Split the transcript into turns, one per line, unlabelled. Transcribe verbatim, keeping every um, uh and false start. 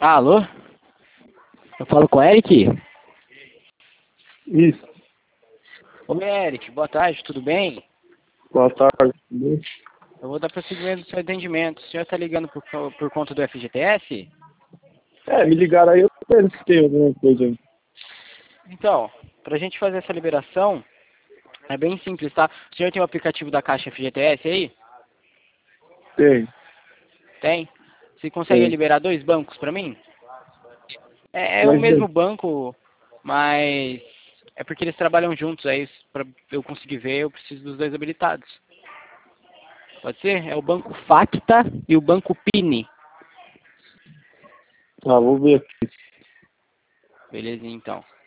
Alô? Eu falo com o Eric?
Isso.
Oi, Eric, boa tarde, tudo bem?
Boa tarde. Tudo bem?
Eu vou dar prosseguimento do seu atendimento. O senhor está ligando por, por conta do F G T S?
É, me ligaram aí, eu penso que tem alguma coisa aí.
Então, para a gente fazer essa liberação, é bem simples, tá? O senhor tem o aplicativo da Caixa F G T S aí?
Tem,
Tem? Você consegue
tem.
liberar dois bancos para mim? É, é o
Mas
mesmo
bem,
banco, mas é porque eles trabalham juntos, aí para eu conseguir ver eu preciso dos dois habilitados. Pode ser? É o banco Facta e o banco Pini.
ah, vou ver aqui.
Beleza, então.